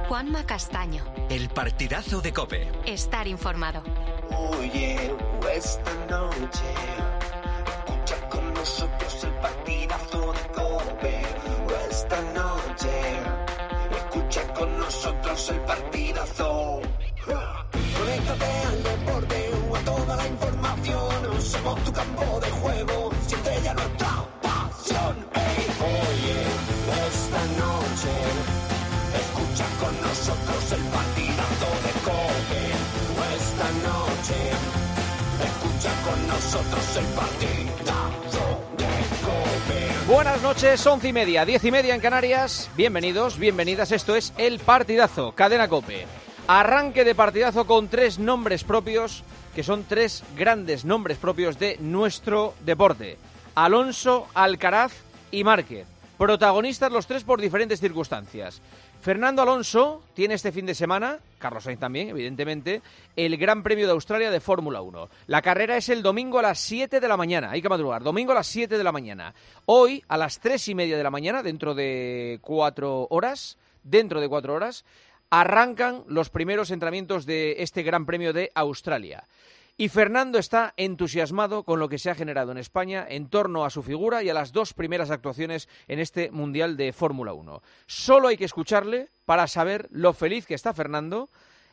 Juanma Castaño. El partidazo de COPE. Estar informado. Oye, esta noche escucha con nosotros el partidazo de COPE. Esta noche escucha con nosotros el partidazo. Conéctate al deporte o a toda la información. Somos tu campo de juego, siente ya nuestra pasión. Hey, oye, esta noche escucha con nosotros el partidazo de COPE. Esta noche escucha con nosotros el partidazo de COPE. Buenas noches, 11:30, 10:30 en Canarias. Bienvenidos, bienvenidas, esto es El Partidazo, Cadena COPE. Arranque de partidazo con tres nombres propios, que son tres grandes nombres propios de nuestro deporte. Alonso, Alcaraz y Márquez. Protagonistas los tres por diferentes circunstancias. Fernando Alonso tiene este fin de semana, Carlos Sainz también, evidentemente, el Gran Premio de Australia de Fórmula 1. La carrera es el domingo a las 7 de la mañana, hay que madrugar, domingo a las 7 de la mañana. Hoy, a las 3:30 de la mañana, dentro de 4 horas, arrancan los primeros entrenamientos de este Gran Premio de Australia. Y Fernando está entusiasmado con lo que se ha generado en España en torno a su figura y a las dos primeras actuaciones en este Mundial de Fórmula 1. Solo hay que escucharle para saber lo feliz que está Fernando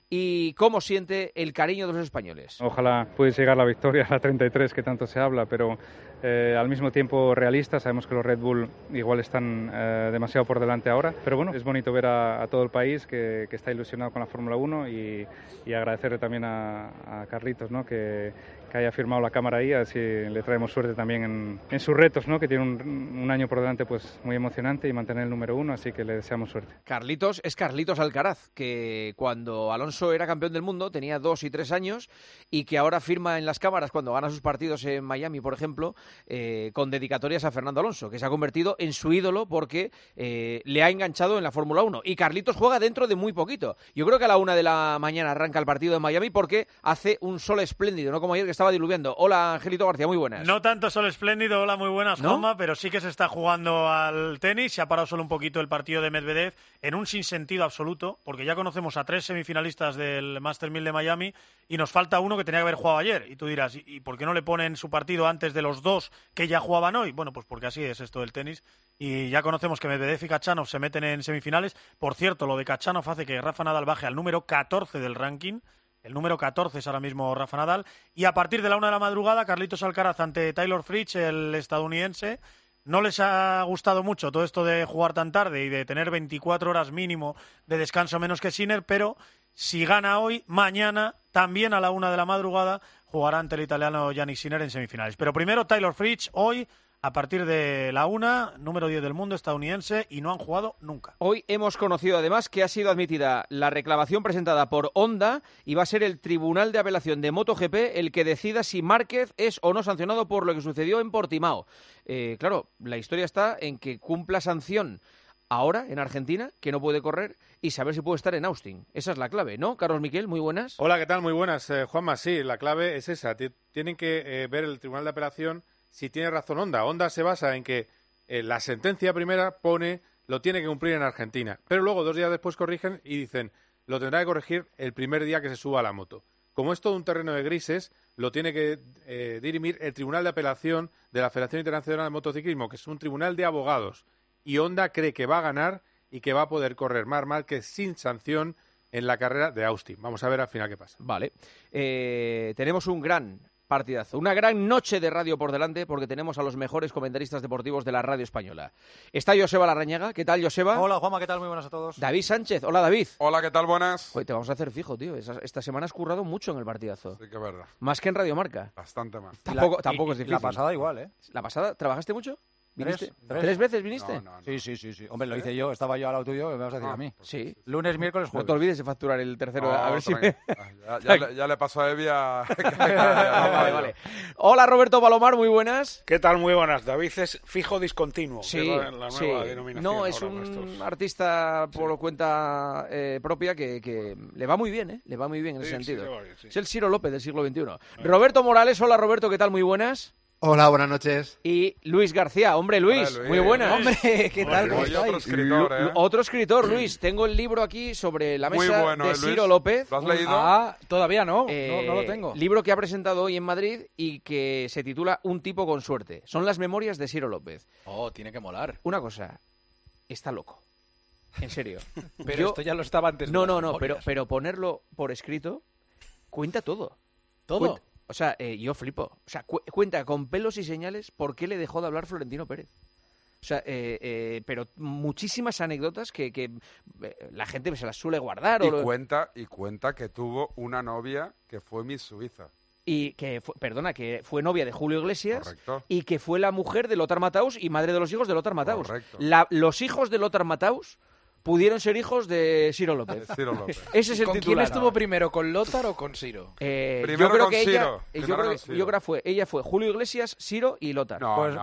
y cómo siente el cariño de los españoles. Ojalá pudiese llegar la victoria a la 33 que tanto se habla, pero al mismo tiempo realista. Sabemos que los Red Bull igual están demasiado por delante ahora, pero bueno, es bonito ver a todo el país que está ilusionado con la Fórmula 1 y agradecerle también a Carlitos, ¿no? que haya firmado la cámara ahí, así le traemos suerte también en sus retos, ¿no? Que tiene un año por delante pues muy emocionante y mantener el número 1, así que le deseamos suerte. Carlitos es Carlitos Alcaraz, que cuando Alonso era campeón del mundo tenía 2 y 3 años y que ahora firma en las cámaras cuando gana sus partidos en Miami, por ejemplo, con dedicatorias a Fernando Alonso, que se ha convertido en su ídolo porque le ha enganchado en la Fórmula 1. Y Carlitos juega dentro de muy poquito. Yo creo que a la 1 de la mañana arranca el partido en Miami porque hace un sol espléndido, no como ayer que estaba diluviando. Hola, Angelito García, muy buenas. No tanto sol espléndido, hola, muy buenas, ¿No? Juanma, pero sí que se está jugando al tenis. Se ha parado solo un poquito el partido de Medvedev en un sinsentido absoluto, porque ya conocemos a 3 semifinalistas del Master 1000 de Miami y nos falta uno que tenía que haber jugado ayer. Y tú dirás, ¿y por qué no le ponen su partido antes de los 2 que ya jugaban hoy? Bueno, pues porque así es esto del tenis. Y ya conocemos que Medvedev y Khachanov se meten en semifinales. Por cierto, lo de Khachanov hace que Rafa Nadal baje al número 14 del ranking. El número 14 es ahora mismo Rafa Nadal. Y a partir de la 1 de la madrugada, Carlitos Alcaraz ante Taylor Fritz, el estadounidense. No les ha gustado mucho todo esto de jugar tan tarde y de tener 24 horas mínimo de descanso menos que Sinner, pero si gana hoy, mañana, también a la 1 de la madrugada, jugará ante el italiano Yannick Sinner en semifinales. Pero primero Taylor Fritz, hoy, a partir de la 1, número 10 del mundo, estadounidense, y no han jugado nunca. Hoy hemos conocido además que ha sido admitida la reclamación presentada por Honda y va a ser el Tribunal de Apelación de MotoGP el que decida si Márquez es o no sancionado por lo que sucedió en Portimao. Claro, la historia está en que cumpla sanción ahora en Argentina, que no puede correr, y saber si puede estar en Austin. Esa es la clave, ¿no? Carlos Miquel, muy buenas. Hola, ¿qué tal? Muy buenas, Juanma. Sí, la clave es esa. Tienen que ver el Tribunal de Apelación si tiene razón Honda. Honda se basa en que la sentencia primera lo tiene que cumplir en Argentina, pero luego 2 días después corrigen y dicen lo tendrá que corregir el primer día que se suba a la moto. Como es todo un terreno de grises, lo tiene que dirimir el Tribunal de Apelación de la Federación Internacional de Motociclismo, que es un tribunal de abogados, y Honda cree que va a ganar y que va a poder correr Marc Márquez sin sanción en la carrera de Austin. Vamos a ver al final qué pasa. Vale. Tenemos un gran partidazo, una gran noche de radio por delante porque tenemos a los mejores comentaristas deportivos de la radio española. Está Joseba Larrañaga. ¿Qué tal, Joseba? Hola, Juanma, ¿qué tal? Muy buenas a todos. David Sánchez. Hola, David. Hola, ¿qué tal? Buenas. Oye, te vamos a hacer fijo, tío. Esta semana has currado mucho en el partidazo. Sí, que es verdad. Más que en Radio Marca. Bastante más. Tampoco es difícil. La pasada igual, ¿eh? ¿La pasada? ¿Trabajaste mucho? ¿Viniste? ¿Tres? ¿3 veces viniste? No. Sí. Hombre, lo hice yo, estaba yo al lado tuyo, me vas a decir a mí. Sí. Lunes, miércoles, No jueves. te olvides de facturar el tercero. No, A ver si tranqui. Ya le pasó a Evia. Vale. Hola, Roberto Palomar, muy buenas. ¿Qué tal? Muy buenas. David es fijo discontinuo. Sí, que es la nueva denominación. No, es ahora un nuestros. artista por cuenta propia que le va muy bien, ¿eh? Le va muy bien en ese sentido. le va bien, sí. Es el Ciro López del siglo XXI. Roberto Morales, hola Roberto, ¿qué tal? Muy buenas. Hola, buenas noches. Y Luis García. Hombre, Luis, Luis. muy buenas. Hombre, ¿qué tal? ¿Cómo Hoy otro estáis? escritor, ¿eh? Otro escritor, Luis. Tengo el libro aquí sobre la Muy mesa bueno, de Luis. Ciro López. ¿Lo has leído? Ah, todavía no. No lo tengo. Libro que ha presentado hoy en Madrid y que se titula Un tipo con suerte. Son las memorias de Ciro López. Oh, tiene que molar. Una cosa, está loco. En serio. Pero esto ya lo estaba antes. de No, las no, no, memorias. pero ponerlo por escrito cuenta todo. ¿Todo? O sea, yo flipo. O sea, cuenta con pelos y señales por qué le dejó de hablar Florentino Pérez. O sea, pero muchísimas anécdotas que la gente se las suele guardar. Y cuenta que tuvo una novia que fue Miss Suiza. Y que fue novia de Julio Iglesias. Correcto. Y que fue la mujer de Lothar Matthaus y madre de los hijos de Lothar Matthaus. Correcto. Los hijos de Lothar Matthaus pudieron ser hijos de Ciro López. Ciro López. Ese es el ¿Con quién titular. estuvo primero, con Lothar o con Ciro? Primero yo creo con que Ciro. yo creo que ella fue Julio Iglesias, Ciro y Lothar.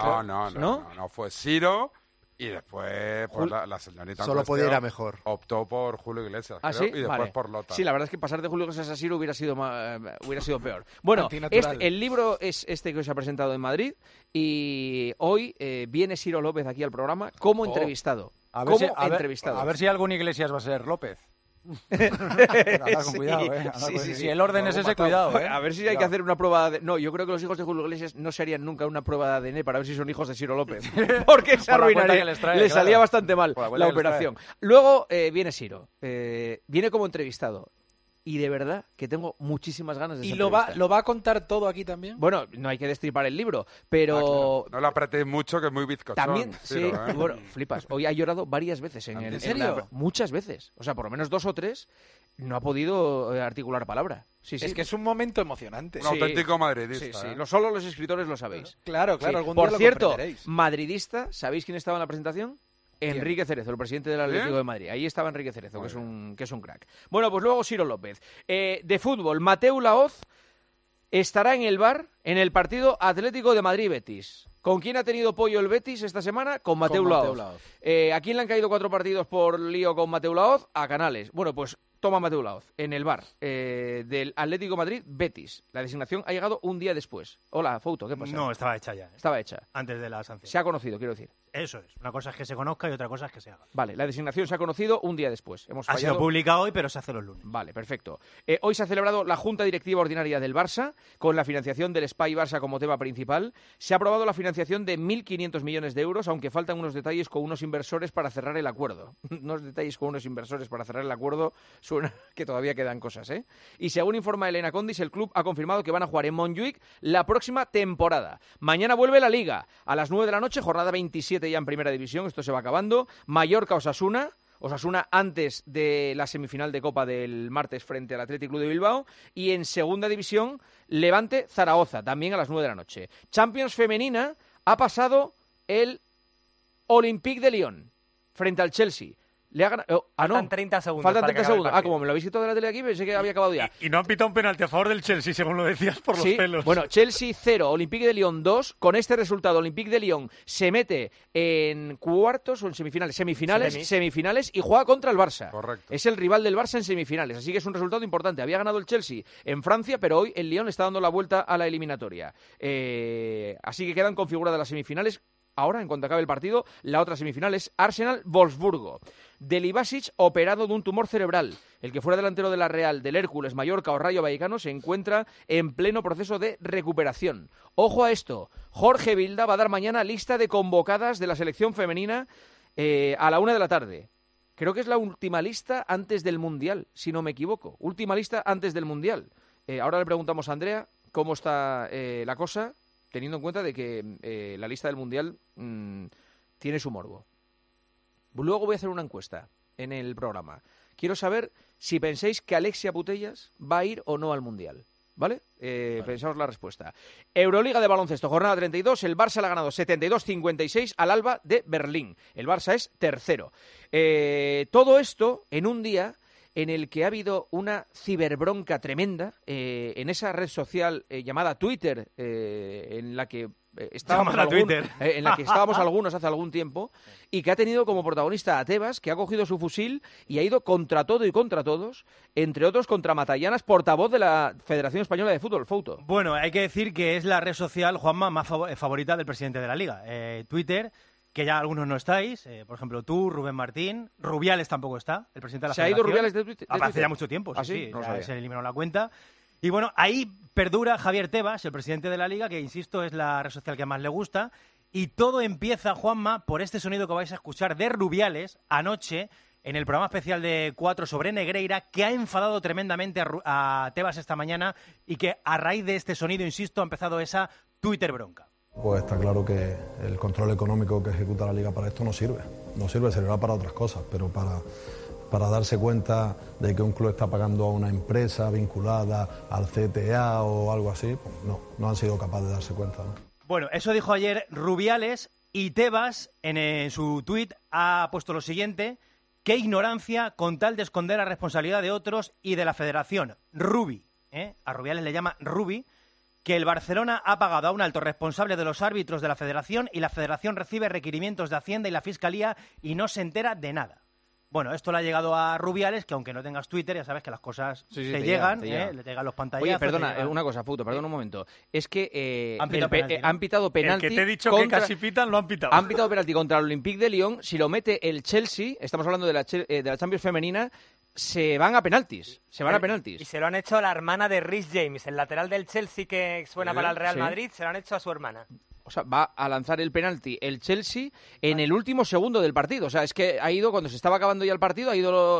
No, fue Ciro y después pues, la señorita Solo en podía ir cuestión a mejor. optó por Julio Iglesias, ¿Ah, creo, sí? y después Vale. por Lothar. Sí, la verdad es que pasar de Julio Iglesias a Ciro hubiera sido peor. Bueno, el libro es este que os ha presentado en Madrid y hoy viene Ciro López aquí al programa como entrevistado. A ver si algún Iglesias va a ser López. Andad con cuidado, Si el orden es ese, cuidado, A ver si hay que hacer una prueba de... No, yo creo que los hijos de Julio Iglesias no se harían nunca una prueba de ADN para ver si son hijos de Ciro López. Porque se arruinaría. Le salía bastante mal la operación. Luego viene Ciro. Viene como entrevistado. Y de verdad que tengo muchísimas ganas de ¿Y esa lo entrevista. va a contar todo aquí también? Bueno, no hay que destripar el libro, pero... No lo apretéis mucho, que es muy bizcochón. También, Ciro, sí, bueno, flipas. Hoy ha llorado varias veces. ¿En serio? Muchas veces. O sea, por lo menos 2 o 3 no ha podido articular palabra. Sí, sí. Es que es un momento emocionante. Un auténtico madridista. Sí, sí. Solo los escritores lo sabéis. Claro, Sí. algún Por día lo cierto, comprenderéis. madridista, ¿sabéis quién estaba en la presentación? Enrique Cerezo, el presidente del Atlético ¿Sí? de Madrid. Ahí estaba Enrique Cerezo, que es un crack. Bueno, pues luego Ciro López. De fútbol, Mateu Laoz estará en el VAR en el partido Atlético de Madrid-Betis. ¿Con quién ha tenido pollo el Betis esta semana? Con Mateu Laoz. ¿A quién le han caído 4 partidos por lío con Mateu Laoz? A Canales. Bueno, pues toma Mateu Laoz en el VAR del Atlético de Madrid-Betis. La designación ha llegado un día después. Hola, Fouto, ¿qué pasa? No, estaba hecha ya. Estaba hecha. Antes de la sanción. Se ha conocido, quiero decir. Eso es. Una cosa es que se conozca y otra cosa es que se haga. Vale, la designación se ha conocido un día después. Ha sido publicado hoy, pero se hace los lunes. Vale, perfecto. Hoy se ha celebrado la Junta Directiva Ordinaria del Barça, con la financiación del SPY Barça como tema principal. Se ha aprobado la financiación de 1.500 millones de euros, aunque faltan unos detalles con unos inversores para cerrar el acuerdo. Unos detalles con unos inversores para cerrar el acuerdo, suena que todavía quedan cosas, ¿eh? Y según informa Elena Condis, el club ha confirmado que van a jugar en Montjuic la próxima temporada. Mañana vuelve la Liga. A las 9 de la noche, jornada 27 ya en Primera División, esto se va acabando. Mallorca-Osasuna. Osasuna antes de la semifinal de Copa del martes frente al Athletic Club de Bilbao. Y en Segunda División, Levante-Zaragoza, también a las 9 de la noche. Champions femenina, ha pasado el Olympique de Lyon frente al Chelsea. Le ha ganado... Faltan 30 segundos. Faltan para 30 que acabe el segundos. partido. Como me lo habéis quitado de la tele aquí, pensé que había acabado ya. Y no han pitado un penalti a favor del Chelsea, según lo decías, por los Sí, pelos. bueno, Chelsea 0, Olympique de Lyon 2. Con este resultado, Olympique de Lyon se mete en cuartos o en semifinales y juega contra el Barça. Correcto. Es el rival del Barça en semifinales, así que es un resultado importante. Había ganado el Chelsea en Francia, pero hoy el Lyon está dando la vuelta a la eliminatoria. Así que quedan configuradas las semifinales. Ahora, en cuanto acabe el partido, la otra semifinal es Arsenal-Wolfsburgo. Delibasic, operado de un tumor cerebral. El que fuera delantero de la Real, del Hércules, Mallorca o Rayo Vallecano, se encuentra en pleno proceso de recuperación. Ojo a esto, Jorge Vilda va a dar mañana lista de convocadas de la selección femenina a la 1 de la tarde. Creo que es la última lista antes del Mundial, si no me equivoco. Última lista antes del Mundial. Ahora le preguntamos a Andrea cómo está la cosa, teniendo en cuenta de que la lista del Mundial tiene su morbo. Luego voy a hacer una encuesta en el programa. Quiero saber si pensáis que Alexia Putellas va a ir o no al Mundial. ¿Vale? Pensaos la respuesta. Euroliga de baloncesto, jornada 32. El Barça le ha ganado 72-56 al Alba de Berlín. El Barça es tercero. Todo esto en un día en el que ha habido una ciberbronca tremenda en esa red social llamada Twitter, en la que estábamos Llámala a Twitter. en la que estábamos algunos hace algún tiempo, y que ha tenido como protagonista a Tebas, que ha cogido su fusil y ha ido contra todo y contra todos, entre otros contra Matallanas, portavoz de la Federación Española de Fútbol, Fouto. Bueno, hay que decir que es la red social, Juanma, más favorita del presidente de la Liga. Twitter, que ya algunos no estáis, por ejemplo tú, Rubén Martín, Rubiales tampoco está, el presidente de la ¿Se Federación. ha ido Rubiales de Twitter? Hace ya mucho tiempo, ¿Ah, sí, No ya sabía. se eliminó la cuenta. Y bueno, ahí perdura Javier Tebas, el presidente de la Liga, que insisto es la red social que más le gusta. Y todo empieza, Juanma, por este sonido que vais a escuchar de Rubiales anoche en el programa especial de 4 sobre Negreira, que ha enfadado tremendamente a Tebas esta mañana y que a raíz de este sonido, insisto, ha empezado esa Twitter bronca. Pues está claro que el control económico que ejecuta la Liga para esto no sirve. No sirve, servirá para otras cosas, pero para darse cuenta de que un club está pagando a una empresa vinculada al CTA o algo así, pues no han sido capaces de darse cuenta, ¿no? Bueno, eso dijo ayer Rubiales, y Tebas en su tuit ha puesto lo siguiente: qué ignorancia con tal de esconder la responsabilidad de otros y de la federación. Rubi, a Rubiales le llama Rubi, que el Barcelona ha pagado a un alto responsable de los árbitros de la federación y la federación recibe requerimientos de Hacienda y la Fiscalía y no se entera de nada. Bueno, esto le ha llegado a Rubiales, que aunque no tengas Twitter, ya sabes que las cosas te llegan, le llegan los pantallazos. Oye, perdona, una cosa, Fouto, perdona un momento. Es que han pitado penalti. El que te he dicho que casi pitan, lo han pitado. Han pitado penalti contra el Olympique de Lyon. Si lo mete el Chelsea, estamos hablando de la Champions femenina, se van a penaltis. Y se lo han hecho a la hermana de Reece James, el lateral del Chelsea que suena para el Real Madrid, se lo han hecho a su hermana. O sea, va a lanzar el penalti el Chelsea en el último segundo del partido. O sea, es que ha ido, cuando se estaba acabando ya el partido, ha ido... a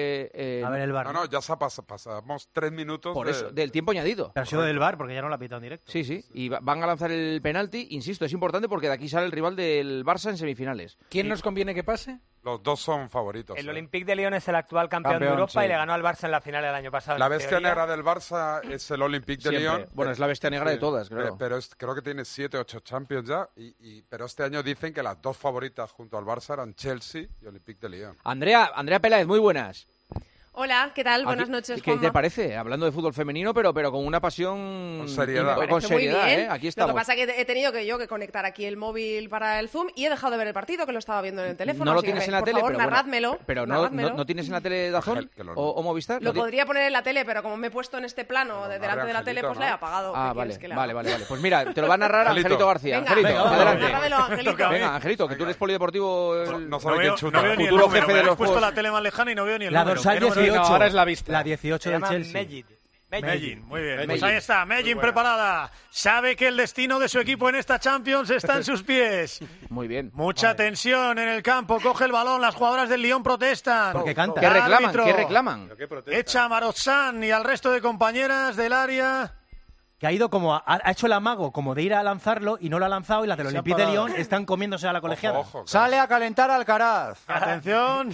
ver el VAR. No, ya pasamos 3 minutos por eso, del tiempo añadido. Pero ha sido del VAR, porque ya no lo ha pitado en directo. Sí, y van a lanzar el penalti. Insisto, es importante porque de aquí sale el rival del Barça en semifinales. ¿Quién nos conviene que pase? Los dos son favoritos. El Olympique de Lyon es el actual campeón de Europa y le ganó al Barça en la final del año pasado. La bestia negra del Barça es el Olympique de Lyon. Bueno, es la bestia negra de todas, claro. Pero creo que tiene 7, 8 Champions ya. Pero este año dicen que las dos favoritas junto al Barça eran Chelsea y Olympique de Lyon. Andrea Peláez, muy buenas. Hola, ¿qué tal? Buenas noches, ¿Qué Juanma. te parece? Hablando de fútbol femenino, pero con una pasión... Con seriedad. Me parece muy bien. Aquí estamos. Lo que pasa es que he tenido que conectar aquí el móvil para el Zoom y he dejado de ver el partido, que lo estaba viendo en el teléfono. No lo así tienes que, en la por tele, favor, pero narrádmelo. Pero narrádmelo. ¿no tienes en la tele Dazón o Movistar? Lo podría poner en la tele, pero como me he puesto en este plano delante de la tele, pues la he apagado. Ah, vale. Pues mira, te lo va a narrar Angelito García. Venga, Angelito, adelante. Narrádmelo, Angelito. Venga, Angelito, que tú eres polideportivo... No sabe quién chuta. No veo ni el futuro número, jefe de los he puesto juegos. la tele más lejana y no veo ni el la número. dorsal ¿Qué número 18, es? ahora es la vista. La 18 del Chelsea. Mellin, muy bien. Pues ahí está, Mellin preparada. Sabe que el destino de su equipo en esta Champions está en sus pies. Muy bien. Mucha tensión en el campo, coge el balón, las jugadoras del Lyon protestan. Porque canta. ¿Qué reclaman? Árbitro. ¿Qué reclaman? Echa a Marozán y al resto de compañeras del área. Que ha ido como ha hecho el amago como de ir a lanzarlo y no lo ha lanzado, y las del Olympique de Lyon están comiéndose a la colegiada. Ojo, Sale a calentar Alcaraz. Atención.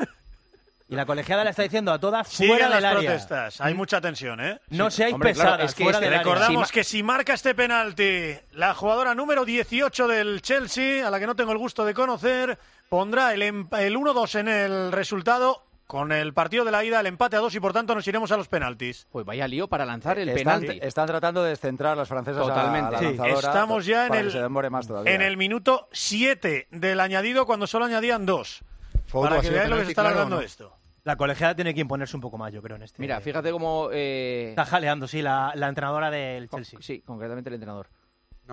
Y la colegiada le está diciendo a todas Siguen fuera del las área. protestas. Hay mucha tensión, ¿eh? No seáis Hombre, pesadas, claro, es que fuera del área. Recordamos que si marca este penalti, la jugadora número 18 del Chelsea, a la que no tengo el gusto de conocer, pondrá el 1-2 en el resultado. Con el partido de la ida, el empate a 2, y por tanto nos iremos a los penaltis. Pues vaya lío para lanzar el penalti. Están tratando de descentrar las francesas Totalmente. a la Sí. lanzadora. Estamos ya para que se demore más todavía. en el minuto 7 del añadido, cuando solo añadían 2. Fouto, Para ¿ha que sido veáis lo que penalti, se está claro, alargando o no? esto. La colegiada tiene que imponerse un poco más, yo creo, en este. Mira, fíjate cómo... Está jaleando, sí, la entrenadora del Chelsea. Sí, concretamente el entrenador. No,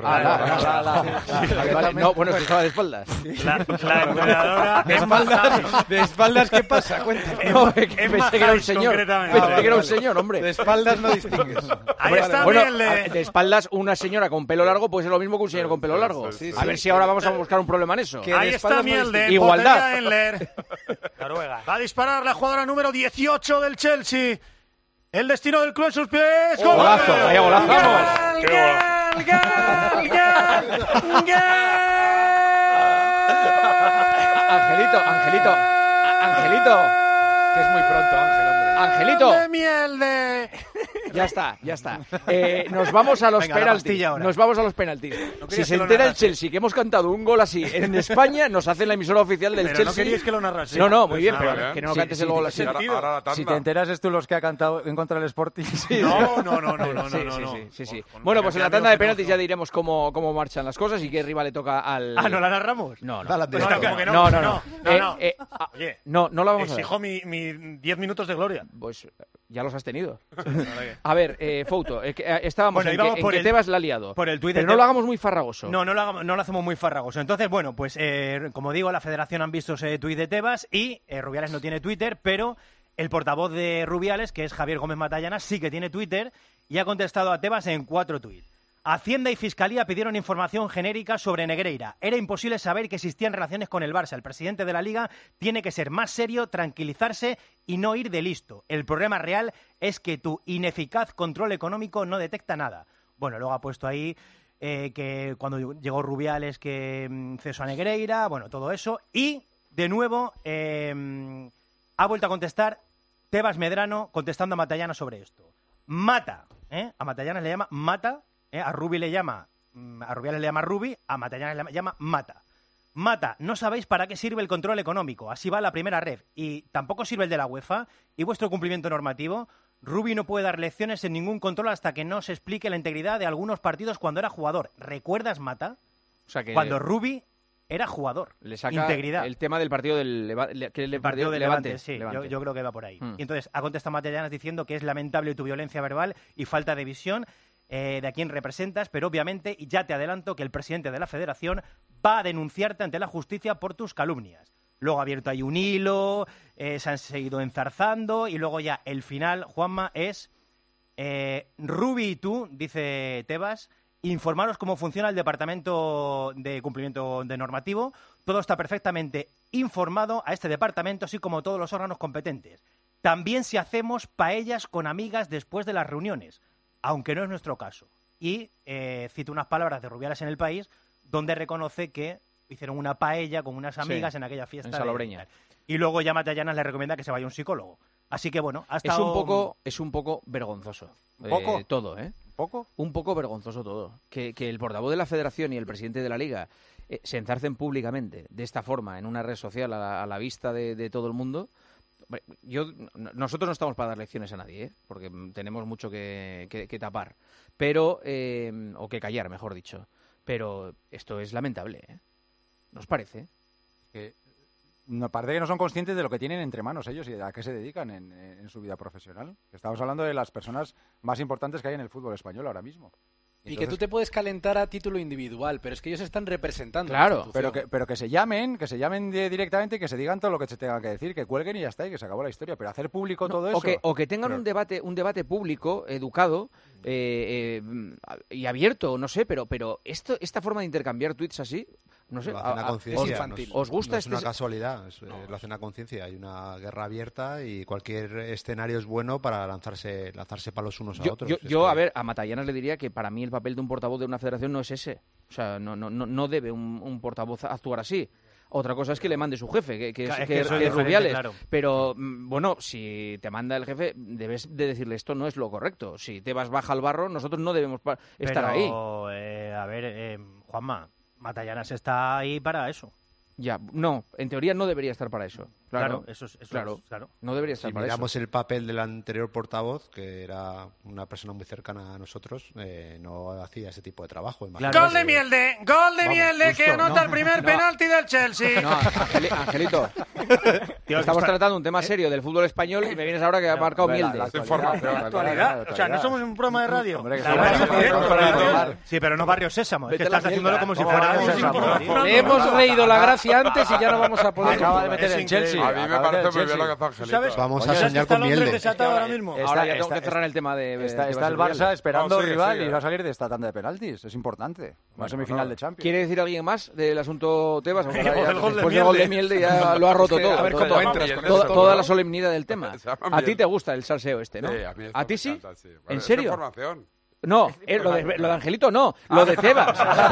No, bueno, es que estaba de espaldas. La entrenadora ¿De espaldas qué pasa? Cuéntame. No, pensé que era un señor. Pensé que era un señor, hombre. De espaldas no distingues. Ahí está Bueno, Mielde. de espaldas una señora con pelo largo puede ser lo mismo que un señor con pelo largo. A ver si ahora vamos a buscar un problema en eso. Que Ahí de está espaldas no Mielde. distingue. Igualdad. Enler. Noruega. Va a disparar la jugadora número 18 del Chelsea. El destino del club en sus pies. Golazo, vaya golazo. ¡Gol, gol, gol, gol, gol! Angelito. Que es muy pronto, Ángel, hombre. Angelito. De Mielde. Ya está. Nos vamos a los penaltis. Si se entera el Chelsea que hemos cantado un gol así en España, nos hacen la emisora oficial del Chelsea. No queríais que lo narrase. No, muy bien, pero que no cantes el gol así. Si te enteras es tú los que ha cantado en contra del Sporting. No. Sí. Bueno, pues en la tanda de penaltis ya diremos cómo marchan las cosas y qué rival le toca al... ¿no la narramos? No. No la vamos a ver. Exijo mi 10 minutos de gloria. Pues ya los has tenido. A ver, Fouto, estábamos en que Tebas la ha liado. Por el tuit pero no lo hagamos muy farragoso. No lo hacemos muy farragoso. Entonces, bueno, pues como digo, la Federación han visto ese tuit de Tebas y Rubiales no tiene Twitter, pero el portavoz de Rubiales, que es Javier Gómez Matallana, sí que tiene Twitter y ha contestado a Tebas en 4 tuits. Hacienda y Fiscalía pidieron información genérica sobre Negreira. Era imposible saber que existían relaciones con el Barça. El presidente de la Liga tiene que ser más serio, tranquilizarse y no ir de listo. El problema real es que tu ineficaz control económico no detecta nada. Bueno, luego ha puesto ahí que cuando llegó Rubiales que cesó a Negreira, bueno, todo eso. Y, de nuevo, ha vuelto a contestar Tebas Medrano contestando a Matallana sobre esto. Mata, a Matallana le llama mata. A Rubiales le llama Rubi, a Matallana le llama Mata. Mata, no sabéis para qué sirve el control económico, así va la primera ref, y tampoco sirve el de la UEFA, y vuestro cumplimiento normativo. Rubi no puede dar lecciones en ningún control hasta que no se explique la integridad de algunos partidos cuando era jugador. ¿Recuerdas, Mata? O sea que cuando Rubi era jugador. Le saca integridad. El tema del partido del partido del Levante, sí. Levante. Yo creo que va por ahí. Y entonces ha contestado Matallana diciendo que es lamentable tu violencia verbal y falta de visión de a quién representas, pero obviamente, y ya te adelanto, que el presidente de la Federación va a denunciarte ante la justicia por tus calumnias. Luego ha abierto ahí un hilo, se han seguido enzarzando, y luego ya el final, Juanma, es Rubi y tú, dice Tebas, informaros cómo funciona el Departamento de Cumplimiento de Normativo. Todo está perfectamente informado a este departamento, así como todos los órganos competentes. También si hacemos paellas con amigas después de las reuniones, aunque no es nuestro caso. Y cito unas palabras de Rubiales en El País, donde reconoce que hicieron una paella con unas amigas en aquella fiesta. En Salobreña. Y luego ya Matallana le recomienda que se vaya a un psicólogo. Así que bueno, ha estado... Es un poco vergonzoso. ¿Un poco? Todo, ¿eh? ¿Un poco? Un poco vergonzoso todo. Que el portavoz de la Federación y el presidente de la Liga se enzarcen públicamente de esta forma en una red social a la vista de todo el mundo. Nosotros no estamos para dar lecciones a nadie, porque tenemos mucho que tapar, pero o que callar, mejor dicho. Pero esto es lamentable, ¿eh? ¿No os parece? Me parece que no son conscientes de lo que tienen entre manos ellos y a qué se dedican en su vida profesional. Estamos hablando de las personas más importantes que hay en el fútbol español ahora mismo. Y entonces, que tú te puedes calentar a título individual, pero es que ellos están representando. Claro, pero que se llamen directamente y que se digan todo lo que se tenga que decir, que cuelguen y ya está, y que se acabó la historia. Pero hacer público todo eso... O que tengan un debate público, educado y abierto, no sé, pero esta forma de intercambiar tweets así, no sé, ¿os gusta? Es una casualidad, lo hacen a conciencia. Hay una guerra abierta y cualquier escenario es bueno para lanzarse palos unos a otros. A ver, a Matallanas le diría que para mí el papel de un portavoz de una federación no es ese. O sea, no debe un portavoz actuar así. Otra cosa es que le mande su jefe, que es Rubiales. Claro. Pero, bueno, si te manda el jefe, debes de decirle esto no es lo correcto. Si Tebas baja al barro, nosotros no debemos estar ahí. A ver, Juanma, Matallanas está ahí para eso. Ya, no, en teoría no debería estar para eso. Claro, eso claro. Es, claro. No debería estar si para eso. Si miramos el papel del anterior portavoz, que era una persona muy cercana a nosotros, no hacía ese tipo de trabajo. Claro, gol de Mielde, que anota el primer penalti del Chelsea. No, Angelito, estamos tratando un tema serio del fútbol español y me vienes ahora que ha marcado Mielde. La actualidad. O sea, no somos un programa de radio. Sí, pero no Barrio Sésamo. Es que estás haciéndolo como si fuera... Le hemos reído la gracia antes y ya no vamos a poder... Acaba de meter el Chelsea. A mí me parece muy bien lo que hace Angelito. Vamos a soñar con Mielde. Ahora ya tengo que cerrar el tema de... Está el Barça esperando rival y va a salir de esta tanda de penaltis. Es importante. Una semifinal de Champions. ¿Quiere decir alguien más del asunto Tebas? Después del gol de Mielde ya lo ha roto todo. A ver cómo entras. Toda la solemnidad del tema. A ti te gusta el salseo este, ¿no? Sí, a mí ¿A ti sí? encanta, sí. ¿En serio? Información. No, lo de Angelito no, lo de Tebas.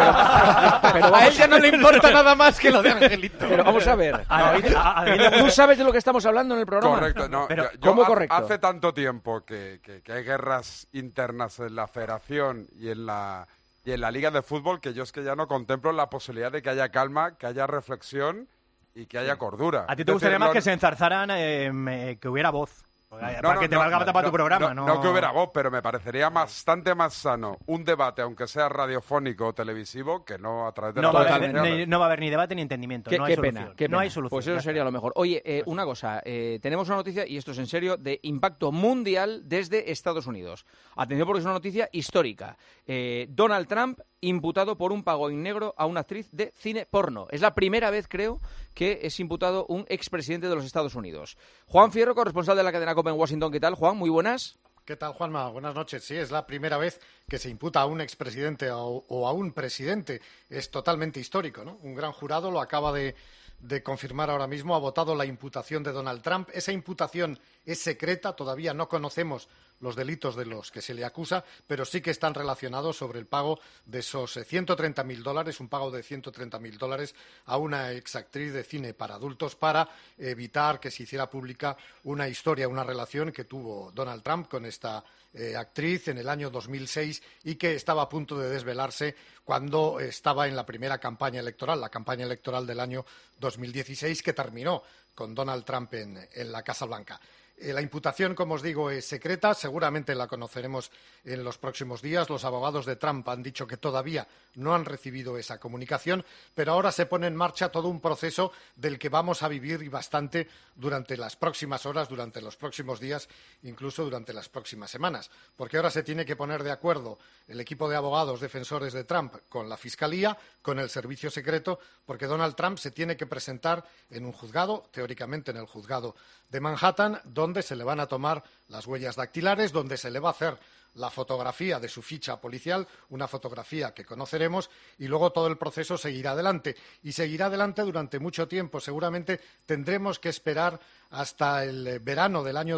Pero a él ya no le importa nada más que lo de Angelito. Pero vamos a ver. ¿Tú sabes de lo que estamos hablando en el programa? Correcto, no. Pero, ¿Cómo correcto? Hace tanto tiempo que hay guerras internas en la Federación y en la Liga de Fútbol que yo es que ya no contemplo la posibilidad de que haya calma, que haya reflexión y que haya cordura. ¿A ti te gustaría más que se enzarzaran, que hubiera voz? Para que te valga para tu programa, ¿no? No que hubiera voz, pero me parecería bastante más sano un debate, aunque sea radiofónico o televisivo, que no a través de no va a haber ni debate ni entendimiento. No hay solución. Qué pena. No hay solución. Pues eso sería lo mejor. Oye, una cosa. Tenemos una noticia, y esto es en serio, de impacto mundial desde Estados Unidos. Atención porque es una noticia histórica. Donald Trump imputado por un pago en negro a una actriz de cine porno. Es la primera vez, creo, que es imputado un expresidente de los Estados Unidos. Juan Fierro, corresponsal de la cadena COPE en Washington. ¿Qué tal, Juan? Muy buenas. ¿Qué tal, Juanma? Buenas noches. Sí, es la primera vez que se imputa a un expresidente o a un presidente. Es totalmente histórico, ¿no? Un gran jurado lo acaba de confirmar ahora mismo, ha votado la imputación de Donald Trump. Esa imputación es secreta, todavía no conocemos los delitos de los que se le acusa, pero sí que están relacionados sobre el pago de esos $130.000, un pago de $130.000 a una exactriz de cine para adultos para evitar que se hiciera pública una historia, una relación que tuvo Donald Trump con esta actriz en el año 2006 y que estaba a punto de desvelarse cuando estaba en la primera campaña electoral, la campaña electoral del año 2016, que terminó con Donald Trump en la Casa Blanca. La imputación, como os digo, es secreta. Seguramente la conoceremos en los próximos días. Los abogados de Trump han dicho que todavía no han recibido esa comunicación, pero ahora se pone en marcha todo un proceso del que vamos a vivir y bastante durante las próximas horas, durante los próximos días, incluso durante las próximas semanas. Porque ahora se tiene que poner de acuerdo el equipo de abogados defensores de Trump con la Fiscalía, con el Servicio Secreto, porque Donald Trump se tiene que presentar en un juzgado, teóricamente en el juzgado de Manhattan, donde se le van a tomar las huellas dactilares, donde se le va a hacer la fotografía de su ficha policial, una fotografía que conoceremos, y luego todo el proceso seguirá adelante. Y seguirá adelante durante mucho tiempo. Seguramente tendremos que esperar hasta el verano del año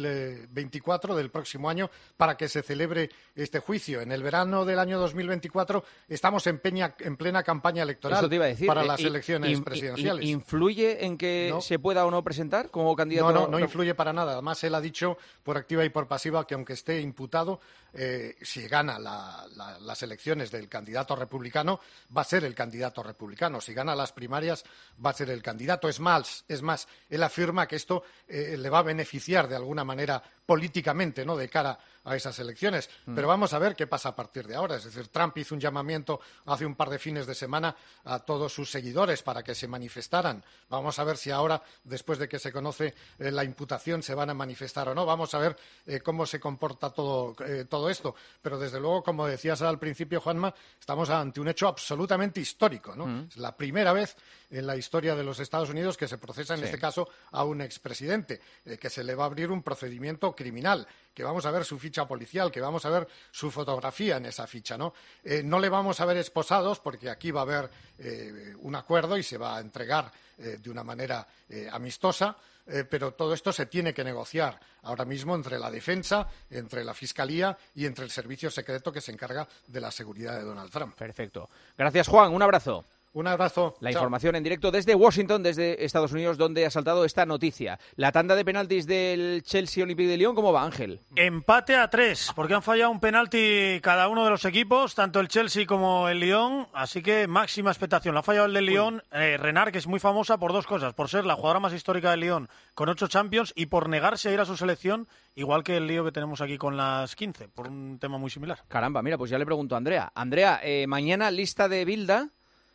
2024, del próximo año, para que se celebre este juicio. En el verano del año 2024 estamos en plena campaña electoral. Eso te iba a decir, para las elecciones presidenciales. ¿Influye en que se pueda o no presentar como candidato? No influye para nada. Además, él ha dicho por activa y por pasiva que aunque esté imputado, si gana las elecciones del candidato republicano, va a ser el candidato republicano. Si gana las primarias, va a ser el candidato. Es más, él afirma que esto le va a beneficiar de alguna manera políticamente, ¿no?, de cara a esas elecciones. Pero vamos a ver qué pasa a partir de ahora. Es decir, Trump hizo un llamamiento hace un par de fines de semana a todos sus seguidores para que se manifestaran. Vamos a ver si ahora, después de que se conoce la imputación, se van a manifestar o no. Vamos a ver cómo se comporta todo esto. Pero, desde luego, como decías al principio, Juanma, estamos ante un hecho absolutamente histórico, ¿no? Es la primera vez en la historia de los Estados Unidos que se procesa, en este caso, a un expresidente, que se le va a abrir un procedimiento criminal, que vamos a ver su ficha policial, que vamos a ver su fotografía en esa ficha, ¿no? No le vamos a ver esposados, porque aquí va a haber un acuerdo y se va a entregar de una manera amistosa, pero todo esto se tiene que negociar ahora mismo entre la defensa, entre la Fiscalía y entre el Servicio Secreto que se encarga de la seguridad de Donald Trump. Perfecto. Gracias, Juan. Un abrazo. Un abrazo. La Chao. información en directo desde Washington, desde Estados Unidos, donde ha saltado esta noticia. La tanda de penaltis del Chelsea Olympique de Lyon, ¿cómo va, Ángel? Empate a 3, porque han fallado un penalti cada uno de los equipos, tanto el Chelsea como el Lyon, así que máxima expectación. La ha fallado el del Lyon, Renard, que es muy famosa por dos cosas, por ser la jugadora más histórica del Lyon con 8 Champions y por negarse a ir a su selección, igual que el lío que tenemos aquí con las 15, por un tema muy similar. Caramba, mira, pues ya le pregunto a Andrea. Andrea, mañana lista de Bilda.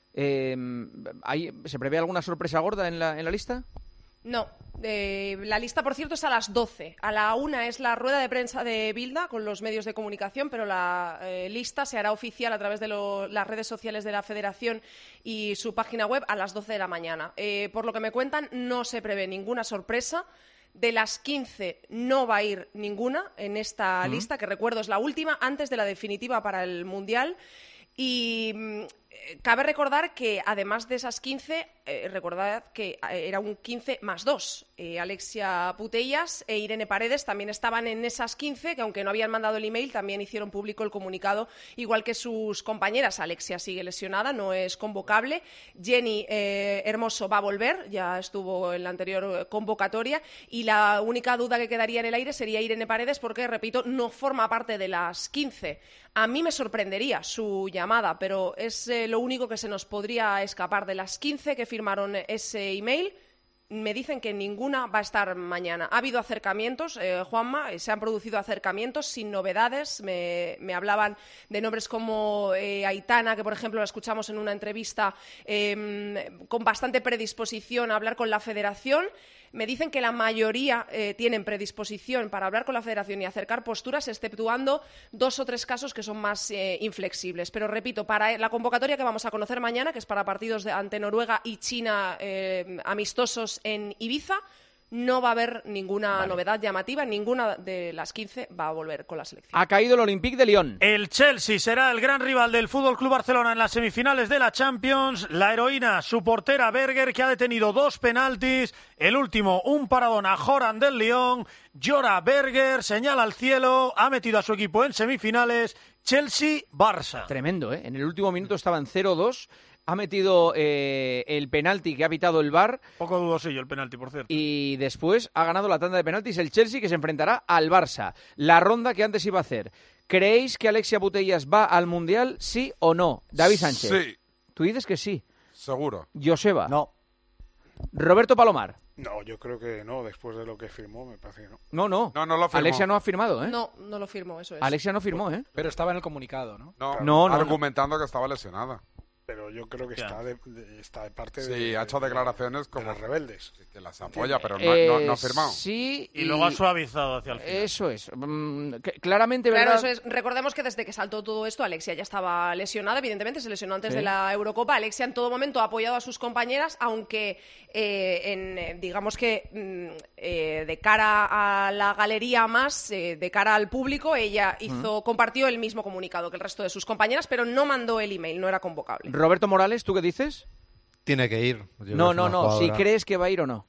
¿Se prevé alguna sorpresa gorda en la lista? No. La lista, por cierto, es a las 12. A la 1 es la rueda de prensa de Bilda con los medios de comunicación, pero la lista se hará oficial a través de las redes sociales de la Federación y su página web a las 12 de la mañana. Por lo que me cuentan, no se prevé ninguna sorpresa. De las 15 no va a ir ninguna en esta lista, que recuerdo es la última, antes de la definitiva para el Mundial. Y Cabe recordar que además de esas 15, recordad que era un 15 más 2. Alexia Putellas e Irene Paredes también estaban en esas 15, que aunque no habían mandado el email, también hicieron público el comunicado, igual que sus compañeras. Alexia sigue lesionada, no es convocable. Jenny Hermoso va a volver, ya estuvo en la anterior convocatoria, y la única duda que quedaría en el aire sería Irene Paredes, porque, repito, no forma parte de las 15. A mí me sorprendería su llamada, pero es lo único que se nos podría escapar. De las 15 que firmaron ese email, me dicen que ninguna va a estar mañana. Ha habido acercamientos, Juanma, se han producido acercamientos sin novedades. Me hablaban de nombres como Aitana, que por ejemplo la escuchamos en una entrevista con bastante predisposición a hablar con la Federación. Me dicen que la mayoría tienen predisposición para hablar con la Federación y acercar posturas, exceptuando 2 o 3 casos que son más inflexibles. Pero repito, para la convocatoria que vamos a conocer mañana, que es para partidos ante Noruega y China amistosos en Ibiza, no va a haber ninguna novedad llamativa. Ninguna de las 15 va a volver con la selección. Ha caído el Olympique de Lyon. El Chelsea será el gran rival del FC Barcelona en las semifinales de la Champions. La heroína, su portera Berger, que ha detenido 2 penaltis. El último, un paradón a Joran del Lyon. Llora Berger, señala al cielo, ha metido a su equipo en semifinales. Chelsea-Barça. Tremendo, ¿eh? En el último minuto estaban 0-2. Ha metido el penalti que ha pitado el VAR. Poco dudosillo el penalti, por cierto. Y después ha ganado la tanda de penaltis el Chelsea, que se enfrentará al Barça. La ronda que antes iba a hacer. ¿Creéis que Alexia Putellas va al Mundial, sí o no? David Sánchez. Sí. Tú dices que sí. Seguro. Joseba. No. Roberto Palomar. No, yo creo que no. Después de lo que firmó, me parece que no. No lo firmó. Alexia no ha firmado, ¿eh? No lo firmó, eso es. Alexia no firmó, ¿eh? Pero estaba en el comunicado, ¿no? No, argumentando que estaba lesionada. Pero yo creo que está de parte de... Sí, ha hecho declaraciones como los rebeldes. Que las apoya, pero no ha firmado. Sí. Y luego ha suavizado hacia el final. Eso es. Claramente, claro, ¿verdad? eso es. Recordemos que desde que saltó todo esto, Alexia ya estaba lesionada. Evidentemente, se lesionó antes de la Eurocopa. Alexia en todo momento ha apoyado a sus compañeras, aunque digamos que de cara a la galería más, de cara al público, ella compartió el mismo comunicado que el resto de sus compañeras, pero no mandó el email, no era convocable. Roberto Morales, ¿tú qué dices? Tiene que ir. No. Si crees que va a ir o no.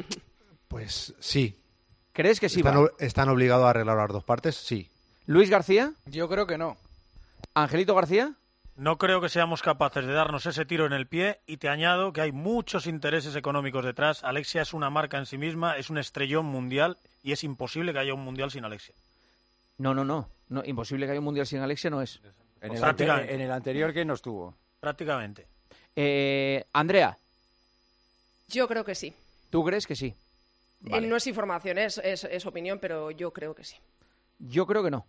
Pues sí. ¿Crees que sí va? ¿Están obligados a arreglar las dos partes? Sí. ¿Luis García? Yo creo que no. ¿Angelito García? No creo que seamos capaces de darnos ese tiro en el pie, y te añado que hay muchos intereses económicos detrás. Alexia es una marca en sí misma, es un estrellón mundial, y es imposible que haya un mundial sin Alexia. No. Imposible que haya un mundial sin Alexia no es. En el anterior, ¿quién no estuvo? Prácticamente. Andrea. Yo creo que sí. ¿Tú crees que sí? Vale. No es información, es opinión, pero yo creo que sí. Yo creo que no.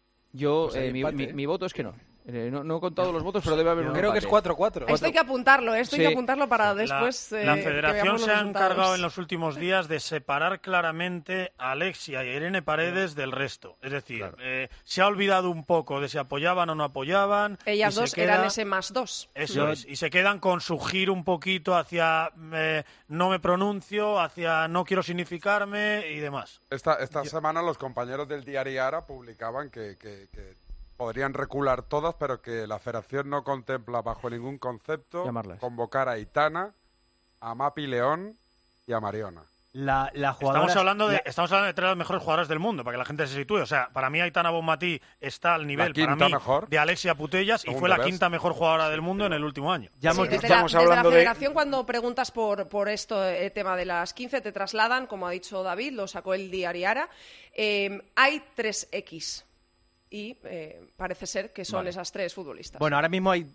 Mi voto es que no. No he contado los votos, pero debe haber un creo empate. que es 4-4. Esto hay que apuntarlo, para después. La Federación se ha encargado en los últimos días de separar claramente a Alexia y a Irene Paredes del resto. Es decir, se ha olvidado un poco de si apoyaban o no apoyaban. Ellas dos eran ese más 2. Eso es. Y se quedan con su giro un poquito hacia no me pronuncio, hacia no quiero significarme y demás. Esta semana los compañeros del Diario Ara publicaban que podrían recular todas, pero que la Federación no contempla bajo ningún concepto convocar a Aitana, a Mapi León y a Mariona. Estamos hablando de 3 de las mejores jugadoras del mundo, para que la gente se sitúe. O sea, para mí Aitana Bonmatí está al nivel de Alexia Putellas, y fue la quinta mejor jugadora del mundo en el último año. Desde la Federación, cuando preguntas por esto, el tema de las 15, te trasladan, como ha dicho David, lo sacó el Diario Ara, hay 3X. Y parece ser que son esas 3 futbolistas. Bueno, ahora mismo hay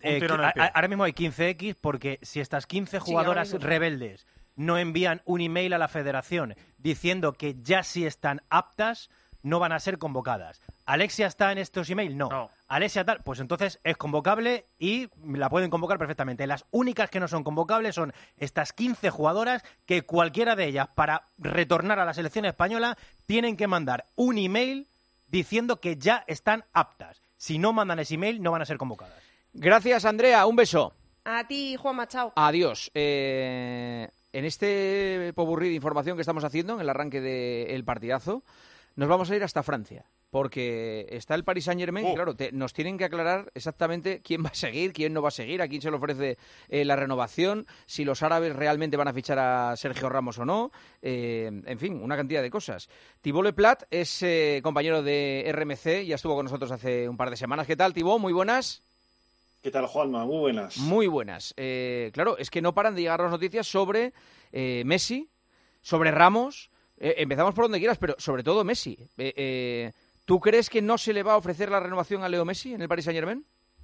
15X, porque si estas 15 jugadoras rebeldes no envían un email a la Federación diciendo que ya sí están aptas, no van a ser convocadas. ¿Alexia está en estos emails? No. ¿Alexia tal? Pues entonces es convocable y la pueden convocar perfectamente. Las únicas que no son convocables son estas 15 jugadoras, que cualquiera de ellas, para retornar a la selección española, tienen que mandar un email diciendo que ya están aptas. Si no mandan ese email, no van a ser convocadas. Gracias, Andrea. Un beso. A ti, Juanma, chao. Adiós. En este popurrí de información que estamos haciendo en el arranque del partidazo, nos vamos a ir hasta Francia, porque está el Paris Saint-Germain y claro, nos tienen que aclarar exactamente quién va a seguir, quién no va a seguir, a quién se le ofrece la renovación, si los árabes realmente van a fichar a Sergio Ramos o no, en fin, una cantidad de cosas. Thibaut Leplat es compañero de RMC, ya estuvo con nosotros hace un par de semanas. ¿Qué tal, Thibaut? Muy buenas. ¿Qué tal, Juanma? Muy buenas. Muy buenas. Claro, es que no paran de llegar las noticias sobre Messi, sobre Ramos. Empezamos por donde quieras, pero sobre todo Messi. ¿Tú crees que no se le va a ofrecer la renovación a Leo Messi en el Paris Saint-Germain?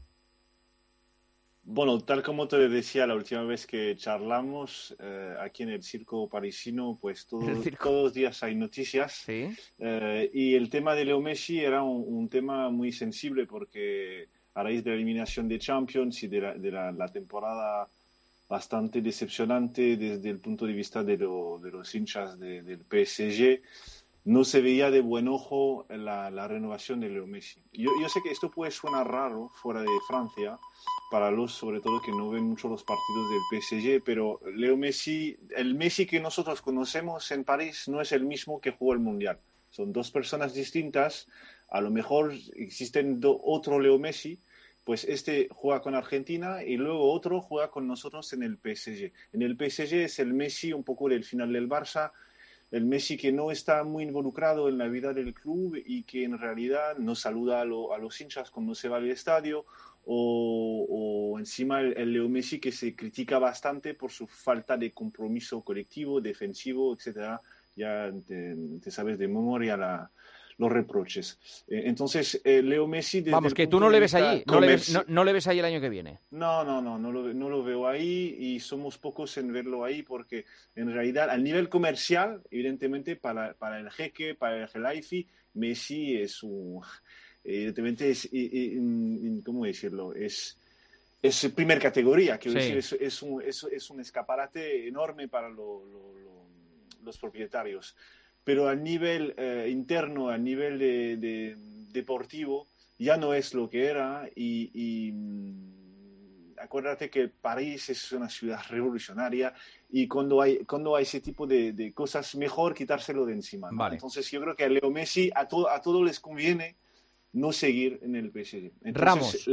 Bueno, tal como te decía la última vez que charlamos, aquí en el circo parisino, pues todos los días hay noticias. ¿Sí? Y el tema de Leo Messi era un tema muy sensible porque a raíz de la eliminación de Champions y de la temporada bastante decepcionante desde el punto de vista de los hinchas del PSG, no se veía de buen ojo la renovación de Leo Messi. Yo sé que esto puede sonar raro fuera de Francia, para los sobre todo que no ven mucho los partidos del PSG, pero Leo Messi, el Messi que nosotros conocemos en París no es el mismo que jugó el Mundial. Son dos personas distintas, a lo mejor existen otro Leo Messi, pues este juega con Argentina y luego otro juega con nosotros en el PSG. En el PSG es el Messi un poco del final del Barça, el Messi que no está muy involucrado en la vida del club y que en realidad no saluda a los hinchas cuando se va al estadio, o encima el Leo Messi que se critica bastante por su falta de compromiso colectivo, defensivo, etcétera. Ya te sabes de memoria los reproches. Entonces, Leo Messi... Vamos, que tú no le ves allí, no le ves ahí el año que viene. No lo veo ahí y somos pocos en verlo ahí porque en realidad al nivel comercial, evidentemente para el jeque, para el Gelaifi, Messi es evidentemente es, ¿cómo decirlo? Es primer categoría, quiero decir, es un escaparate enorme para los propietarios. Pero a nivel interno, a nivel de deportivo, ya no es lo que era y acuérdate que París es una ciudad revolucionaria y cuando hay ese tipo de cosas, mejor quitárselo de encima, ¿no? Vale. Entonces yo creo que a Leo Messi a todos les conviene no seguir en el PSG. Entonces,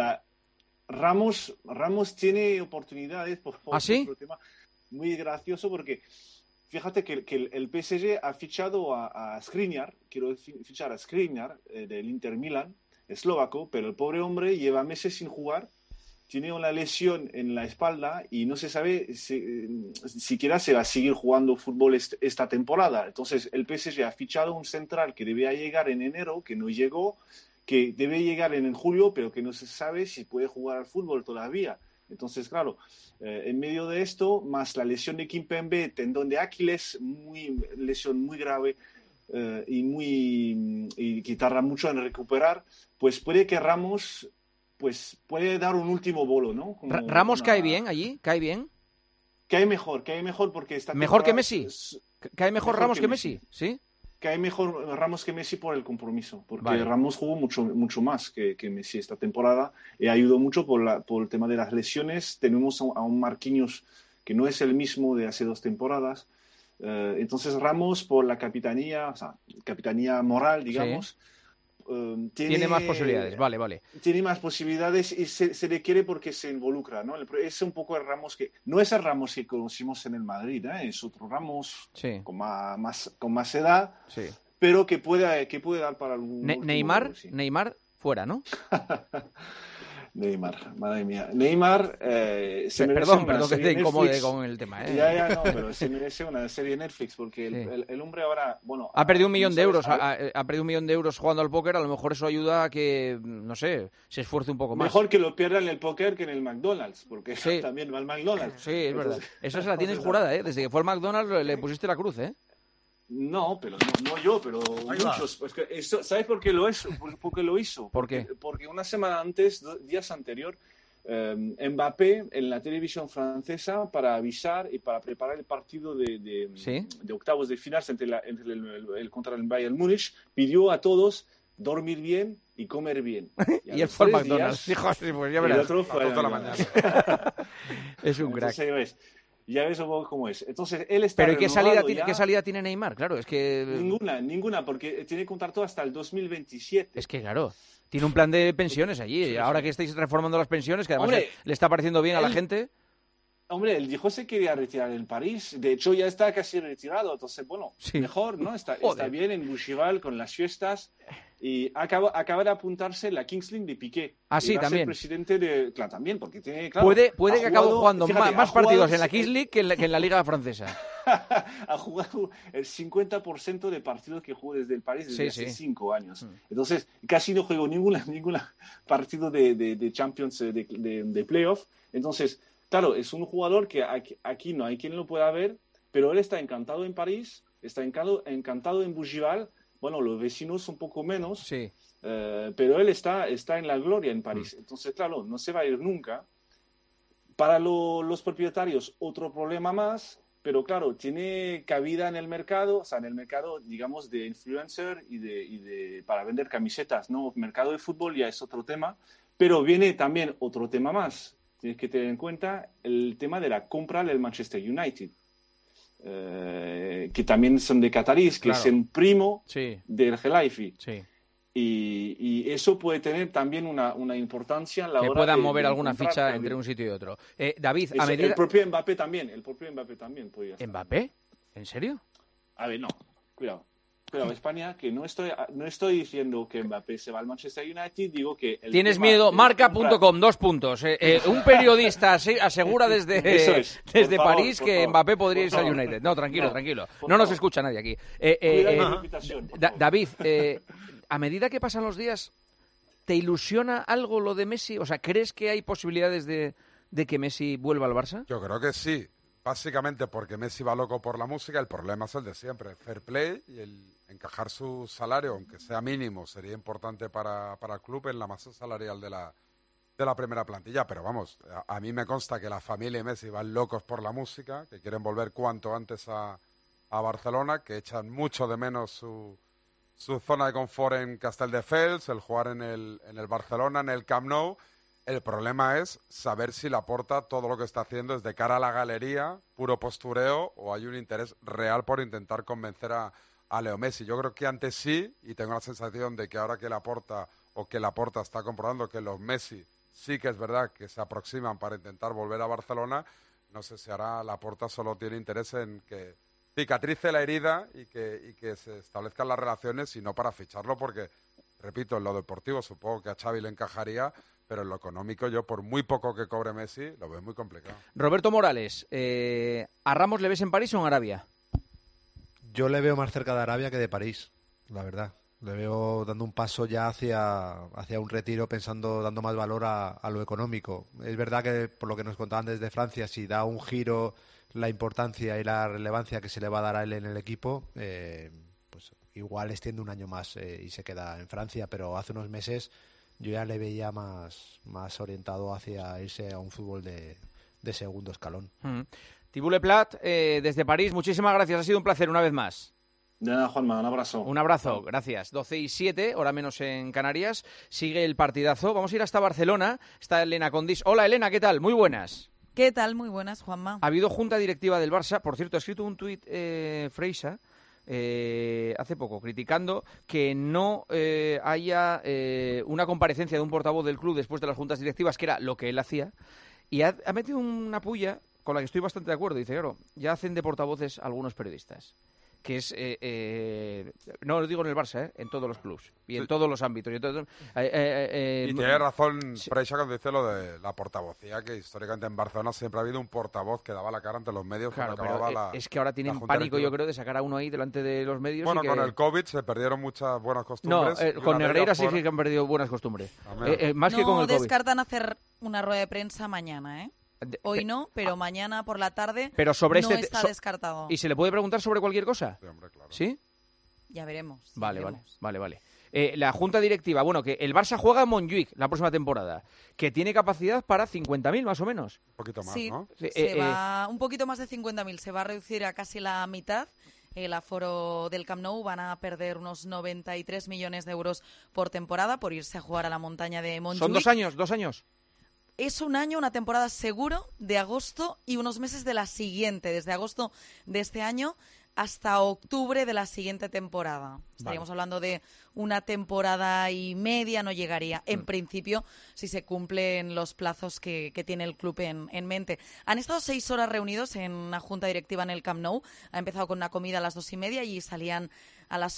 Ramos tiene oportunidades por otro tema muy gracioso porque fíjate que el PSG ha fichado a Skriniar, quiero fichar a Skriniar del Inter Milan, eslovaco, pero el pobre hombre lleva meses sin jugar, tiene una lesión en la espalda y no se sabe siquiera se va a seguir jugando fútbol esta temporada. Entonces el PSG ha fichado un central que debía llegar en enero, que no llegó, que debe llegar en julio, pero que no se sabe si puede jugar al fútbol todavía. Entonces, claro, en medio de esto, más la lesión de Kimpembe, tendón de Aquiles, lesión muy grave y que tarda mucho en recuperar, pues puede que Ramos puede dar un último bolo, ¿no? ¿Ramos cae bien allí? ¿Cae bien? Cae mejor porque está... ¿Mejor que Messi? ¿Cae mejor Ramos que Messi? ¿Sí? Cae mejor Ramos que Messi por el compromiso, porque vale. Ramos jugó mucho más que Messi esta temporada y ayudó mucho por el tema de las lesiones. Tenemos a un Marquinhos que no es el mismo de hace 2 temporadas. Entonces Ramos por la capitanía, o sea, capitanía moral, digamos, tiene más posibilidades, vale. Tiene más posibilidades y se le quiere porque se involucra, ¿no? Es un poco el Ramos que... No es el Ramos que conocimos en el Madrid, ¿eh? Es otro Ramos con más edad, pero que puede dar para algún... Neymar fuera, ¿no? Neymar, madre mía. Neymar se merece perdón que te incomode con el tema, ¿eh? Ya, no, pero se merece una serie de Netflix porque el hombre ahora, bueno... Ha perdido 1 millón de euros, ha perdido 1 millón de euros jugando al póker, a lo mejor eso ayuda a que, no sé, se esfuerce un poco más. Mejor que lo pierda en el póker que en el McDonald's, porque también va al McDonald's. Sí, es verdad. Esa se la tienes jurada, ¿eh? Desde que fue al McDonald's le pusiste la cruz, ¿eh? No, pero no yo, pero muchos. Pues que ¿sabes por qué lo hizo? ¿Por qué? Porque una semana antes, días anterior, Mbappé en la televisión francesa para avisar y para preparar el partido de octavos de final contra el Bayern Múnich, pidió a todos dormir bien y comer bien. Y él fue al McDonald's. Dijo, pues ya verás. El otro fue toda la mañana. Es un crack. Ya ves un poco cómo es. Entonces, él está Pero ¿y qué renovado salida tiene Neymar? Claro, es que... Ninguna, porque tiene contrato hasta el 2027. Es que, claro, tiene un plan de pensiones allí. Sí, ahora sí. que estáis reformando las pensiones, que además Hombre, le está pareciendo bien a la gente... Hombre, él dijo se quería retirar en París. De hecho, ya está casi retirado. Entonces, bueno, mejor, ¿no? Está bien en Bougival con las fiestas. Y acaba de apuntarse la Kings League de Piqué. Ah, sí, va a ser también. presidente de... Claro, también, porque tiene... Claro, Puede que acabe jugando fíjate, más partidos en la Kings League que en la Liga Francesa. Ha jugado el 50% de partidos que jugó desde el París desde hace 5 años. Entonces, casi no juego ningún partido de Champions de playoff. Entonces, claro, es un jugador que aquí no hay quien lo pueda ver, pero él está encantado en París, está encantado en Bougival. Bueno, los vecinos un poco menos, pero él está en la gloria en París. Entonces, claro, no se va a ir nunca. Para los propietarios, otro problema más, pero claro, tiene cabida en el mercado, o sea, en el mercado, digamos, de influencer y para vender camisetas, ¿no? Mercado de fútbol ya es otro tema, pero viene también otro tema más. Tienes que tener en cuenta el tema de la compra del Manchester United. Que también son de catarís, que es el primo del Gelaifi. Y eso puede tener también una importancia en la hora que puedan de mover alguna comprar ficha también. entre un sitio y otro. David, Eso, a medida... El propio Mbappé también podría estar. ¿Mbappé? ¿En serio? A ver, no, cuidado, España, que no estoy diciendo que Mbappé se va al Manchester United, digo que... Tienes miedo, marca.com, 2 puntos. Un periodista asegura desde París que Mbappé podría irse al United. No, tranquilo. No nos escucha nadie aquí. David, a medida que pasan los días, ¿te ilusiona algo lo de Messi? O sea, ¿crees que hay posibilidades de que Messi vuelva al Barça? Yo creo que sí. Básicamente porque Messi va loco por la música, el problema es el de siempre, fair play, y el encajar su salario, aunque sea mínimo, sería importante para el club en la masa salarial de la primera plantilla. Pero vamos, a mí me consta que la familia y Messi van locos por la música, que quieren volver cuanto antes a Barcelona, que echan mucho de menos su zona de confort en Castelldefels, el jugar en el Barcelona, en el Camp Nou. El problema es saber si Laporta todo lo que está haciendo es de cara a la galería, puro postureo, o hay un interés real por intentar convencer a Leo Messi. Yo creo que antes sí, y tengo la sensación de que ahora que Laporta está comprobando que los Messi sí que es verdad que se aproximan para intentar volver a Barcelona, no sé si ahora Laporta solo tiene interés en que cicatrice la herida y que se establezcan las relaciones y no para ficharlo, porque, repito, en lo deportivo supongo que a Xavi le encajaría, pero en lo económico yo, por muy poco que cobre Messi, lo veo muy complicado. Roberto Morales, ¿a Ramos le ves en París o en Arabia? Yo le veo más cerca de Arabia que de París, la verdad. Le veo dando un paso ya hacia un retiro, dando más valor a lo económico. Es verdad que, por lo que nos contaban desde Francia, si da un giro la importancia y la relevancia que se le va a dar a él en el equipo, pues igual extiende un año más y se queda en Francia, pero hace unos meses yo ya le veía más orientado hacia irse a un fútbol de segundo escalón. Thibaut Leplat, desde París, muchísimas gracias, ha sido un placer una vez más. De nada, Juanma, un abrazo. Un abrazo, gracias. 12:07, hora menos en Canarias, sigue el partidazo. Vamos a ir hasta Barcelona, está Elena Condis. Hola Elena, ¿qué tal? Muy buenas. ¿Qué tal? Muy buenas, Juanma. Ha habido junta directiva del Barça, por cierto, ha escrito un tuit Freixa, hace poco, criticando que no haya una comparecencia de un portavoz del club después de las juntas directivas, que era lo que él hacía, y ha metido una puya con la que estoy bastante de acuerdo. Dice, claro, ya hacen de portavoces algunos periodistas, que es, no lo digo en el Barça, en todos los clubs y en todos los ámbitos. Y tiene razón Freixa cuando dice lo de la portavocía, que históricamente en Barcelona siempre ha habido un portavoz que daba la cara ante los medios. Claro, cuando acababa es que ahora tienen pánico, yo creo, de sacar a uno ahí delante de los medios. Bueno, y que... con el COVID se perdieron muchas buenas costumbres. No, con Negreira sí que han perdido buenas costumbres. Más que con el COVID. No descartan hacer una rueda de prensa mañana, ¿eh? Hoy no, pero mañana por la tarde pero sobre no está descartado. ¿Y se le puede preguntar sobre cualquier cosa? Sí, hombre, claro. ¿Sí? Ya veremos. Vale. La junta directiva, bueno, que el Barça juega en Montjuic la próxima temporada, que tiene capacidad para 50.000 más o menos. Un poquito más, sí, ¿no? Se va un poquito más de 50.000, se va a reducir a casi la mitad. El aforo del Camp Nou, van a perder unos 93 millones de euros por temporada por irse a jugar a la montaña de Montjuic. ¿Son 2 años? es un año, una temporada seguro de agosto y unos meses de la siguiente, desde agosto de este año hasta octubre de la siguiente temporada. Estaríamos hablando de una temporada y media, no llegaría. En principio, si se cumplen los plazos que tiene el club en mente. Han estado 6 horas reunidos en una junta directiva en el Camp Nou. Ha empezado con una comida a las 2:30 y salían a las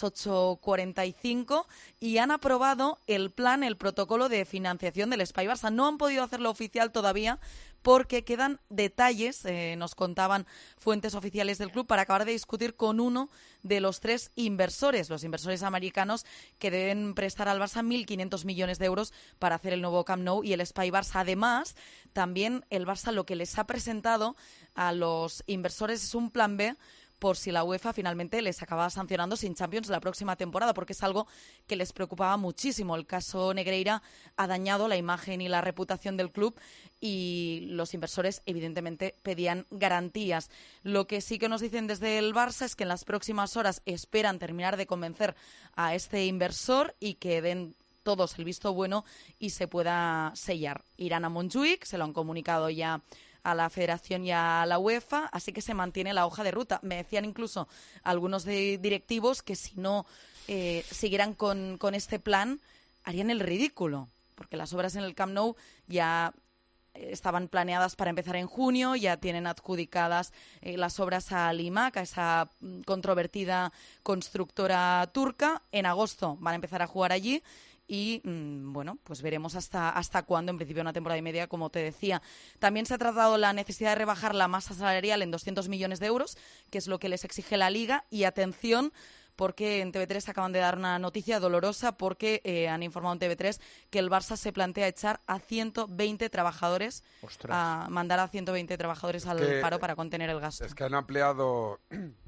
8:45 y han aprobado el plan, el protocolo de financiación del Espai Barça. No han podido hacerlo oficial todavía porque quedan detalles, nos contaban fuentes oficiales del club, para acabar de discutir con uno de los 3 inversores, los inversores americanos, que deben prestar al Barça 1.500 millones de euros para hacer el nuevo Camp Nou y el Espai Barça. Además, también el Barça lo que les ha presentado a los inversores es un plan B por si la UEFA finalmente les acaba sancionando sin Champions la próxima temporada, porque es algo que les preocupaba muchísimo. El caso Negreira ha dañado la imagen y la reputación del club y los inversores evidentemente pedían garantías. Lo que sí que nos dicen desde el Barça es que en las próximas horas esperan terminar de convencer a este inversor y que den todos el visto bueno y se pueda sellar. Irán a Montjuïc, se lo han comunicado ya a la Federación y a la UEFA, así que se mantiene la hoja de ruta. Me decían incluso algunos directivos que si no siguieran con este plan, harían el ridículo, porque las obras en el Camp Nou ya estaban planeadas para empezar en junio, ya tienen adjudicadas las obras a Limac, a esa controvertida constructora turca. En agosto van a empezar a jugar allí. Y, bueno, pues veremos hasta cuándo, en principio una temporada y media, como te decía. También se ha tratado la necesidad de rebajar la masa salarial en 200 millones de euros, que es lo que les exige la Liga. Y atención, porque en TV3 acaban de dar una noticia dolorosa, porque han informado en TV3 que el Barça se plantea echar a 120 trabajadores, a mandar a 120 trabajadores al paro para contener el gasto. Es que han ampliado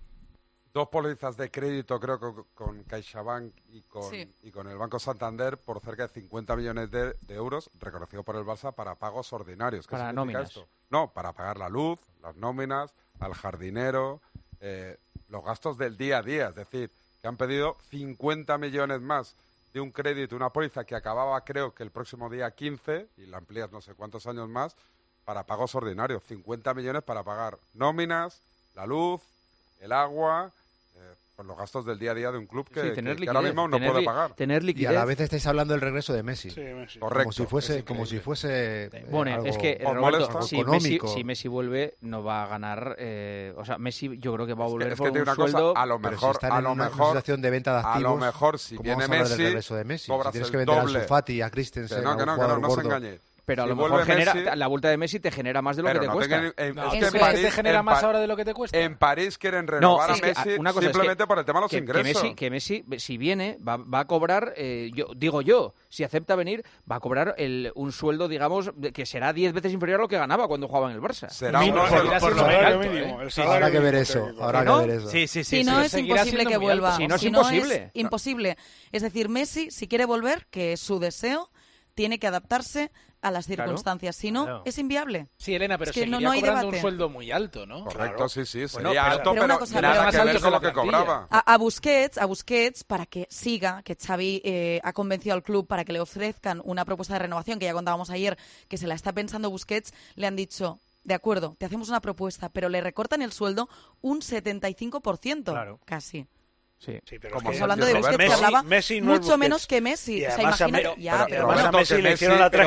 2 pólizas de crédito, creo que con CaixaBank y con el Banco Santander, por cerca de 50 millones de euros, reconocido por el Barça, para pagos ordinarios. ¿Qué para significa nóminas. esto? No, para pagar la luz, las nóminas, al jardinero, los gastos del día a día. Es decir, que han pedido 50 millones más de un crédito, una póliza que acababa, creo que el próximo día 15, y la amplías no sé cuántos años más, para pagos ordinarios. 50 millones para pagar nóminas, la luz, el agua, pues los gastos del día a día de un club que ahora mismo no puede pagar. Tener liquidez. Y a la vez estáis hablando del regreso de Messi. Sí, Messi. Correcto. Como si fuese bueno, algo, es que Roberto, si Messi vuelve no va a ganar, o sea, Messi yo creo que va a volver por un sueldo. A lo mejor, si están en una situación de venta de activos, a lo mejor si viene Messi, del regreso de Messi. Si tienes que el vender doble. a Fati, a Christensen, que no se engañe. Pero a si lo mejor Messi, la vuelta de Messi te genera más de lo que te cuesta. Es que París, te genera más ahora de lo que te cuesta. En París quieren renovar a Messi simplemente por el tema de los ingresos. Que Messi, si viene, va a cobrar, yo, si acepta venir, va a cobrar un sueldo, digamos, que será 10 veces inferior a lo que ganaba cuando jugaba en el Barça. Será por lo salario mínimo. Habrá que ver eso. Sí. Si no, es imposible que vuelva. Si no, es imposible. Es decir, Messi, si quiere volver, que es su deseo, tiene que adaptarse a las circunstancias, si no, es inviable. Sí, Elena, pero es que seguiría cobrando un sueldo muy alto, ¿no? Correcto, sí, Bueno, sería alto, pero una cosa, nada más que ver alto con lo que cobraba. A Busquets, para que siga, que Xavi ha convencido al club para que le ofrezcan una propuesta de renovación, que ya contábamos ayer, que se la está pensando Busquets, le han dicho, de acuerdo, te hacemos una propuesta, pero le recortan el sueldo un 75%, casi. Sí, pero estamos hablando de Busquets, que hablaba Messi no mucho menos que Messi. O sea, imagínate, pero a Messi le hicieron la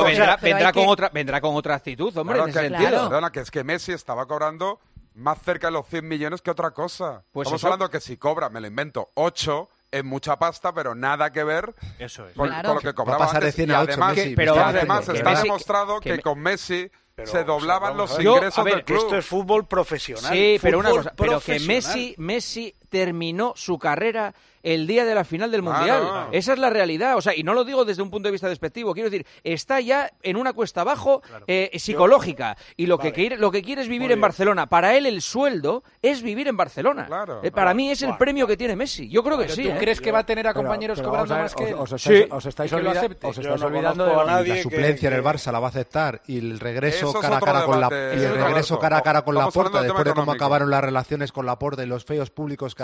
vendrá con otra actitud, hombre, en ese sentido. Perdona, que es que Messi estaba cobrando más cerca de los 100 millones que otra cosa. Pues estamos hablando que si cobra, me lo invento, 8... es mucha pasta, pero nada que ver con lo que cobraba antes. Y además está demostrado que con Messi se doblaban los ingresos del club. Esto es fútbol profesional. Sí, pero una cosa, pero que Messi terminó su carrera el día de la final del Mundial. Esa es la realidad. O sea, y no lo digo desde un punto de vista despectivo. Quiero decir, está ya en una cuesta abajo psicológica. Y lo que quiere es vivir en Barcelona. Para él el sueldo es vivir en Barcelona. Para mí es el premio que tiene Messi. Yo creo que sí. ¿Tú crees que va a tener a compañeros cobrando más que él? Os estáis olvidando de la suplencia en el Barça la va a aceptar y el regreso cara a cara con la Porta, después de cómo acabaron las relaciones con la Porta y los feos públicos que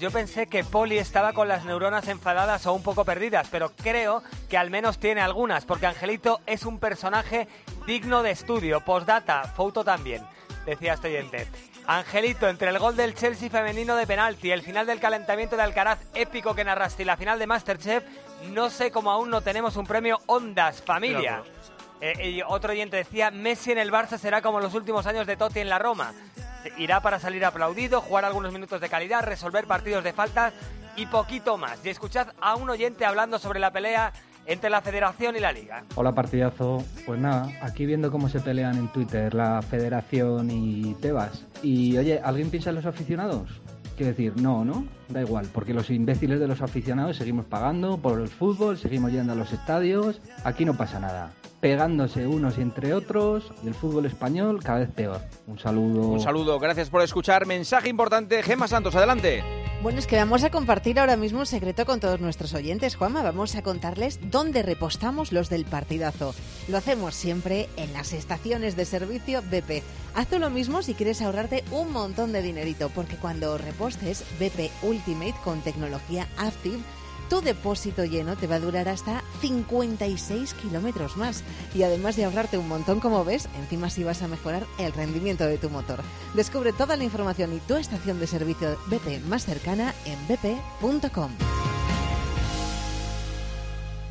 yo pensé que Poli estaba con las neuronas enfadadas o un poco perdidas, pero creo que al menos tiene algunas, porque Angelito es un personaje digno de estudio. Postdata, foto también, decía este oyente. Angelito, entre el gol del Chelsea femenino de penalti, el final del calentamiento de Alcaraz épico que narraste y la final de MasterChef, no sé cómo aún no tenemos un premio Ondas, familia. Y otro oyente decía, Messi en el Barça será como los últimos años de Totti en la Roma. Irá para salir aplaudido, jugar algunos minutos de calidad, resolver partidos de faltas y poquito más. Y escuchad a un oyente hablando sobre la pelea entre la Federación y la Liga. Hola, partidazo. Pues nada, aquí viendo cómo se pelean en Twitter la Federación y Tebas. Y oye, ¿alguien piensa en los aficionados? Quiero decir, no, da igual, porque los imbéciles de los aficionados seguimos pagando por el fútbol, seguimos yendo a los estadios, aquí no pasa nada. Pegándose unos y entre otros, y el fútbol español cada vez peor. Un saludo. Un saludo, gracias por escuchar. Mensaje importante, Gemma Santos, adelante. Bueno, es que vamos a compartir ahora mismo un secreto con todos nuestros oyentes, Juanma. Vamos a contarles dónde repostamos los del partidazo. Lo hacemos siempre en las estaciones de servicio BP. Haz tú lo mismo si quieres ahorrarte un montón de dinerito, porque cuando repostes BP Ultimate con tecnología Active, tu depósito lleno te va a durar hasta 56 kilómetros más. Y además de ahorrarte un montón, como ves, encima sí vas a mejorar el rendimiento de tu motor. Descubre toda la información y tu estación de servicio BP más cercana en bp.com.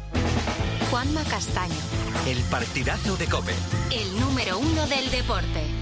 Juanma Castaño, El partidazo de COPE. el número 1 del deporte.